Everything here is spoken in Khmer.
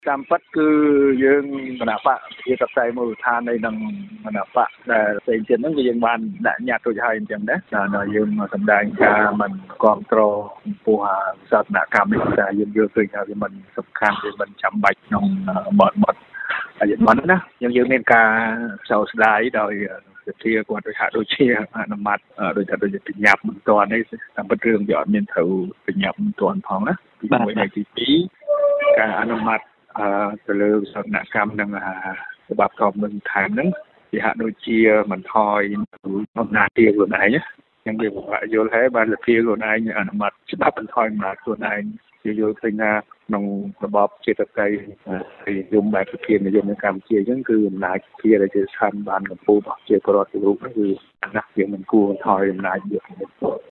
តាមពិតគឺយើងគណៈបកជាកសែមូលដ្ឋាននៃនឹងគណៈបកដែលផ្សេងទៀតហ្នឹងគឺយើងបានដាក់ញត្តិរួចហើយអញ្ចឹងណាដល់យើងមកសម្ដែងការមិនគ្រប់គ្រងចំពោះសកម្មកម្មនេះតែយើងយល់ឃើញថាវាមិនសំខាន់វាមិនចាំបាច់ក្នុងបទហើយប៉ុណ្ណឹងណាយើងមានការសោកស្ដាយដោយវិទ្យាគាត់ដូចហាក់ដូចជាអនុម័តដូចថាដូចបញ្ញាប់មិនទាន់នេះតាមពិតរឿងវាអត់មានត្រូវបញ្ញាប់មិនទាន់ផងណាទី1ហើយទី2ការអនុម័តទៅលើសកម្មកម្មនឹងច្បាប់កុំនឹងថែមហ្នឹងវាហាក់ដូចជាមិនថយអំណាចទីខ្លួនឯងចឹងវាពិបាកយល់ហើយបានលទ្ធិខ្លួនឯងអនុម័តច្បាប់បន្ថយអំណាចខ្លួនឯងជាយល់ឃើញថាក្នុងរបបជាតិតេយ្យនិយមបែបវិធាននិយមនៅកម្ពុជាអញ្ចឹងគឺអំណាចជាដែលជាស្ថានបានកម្ពុជារបស់ជាពលរដ្ឋរូបហ្នឹងគឺអាណត្តិយើងមិនគួរថយអំណាចយក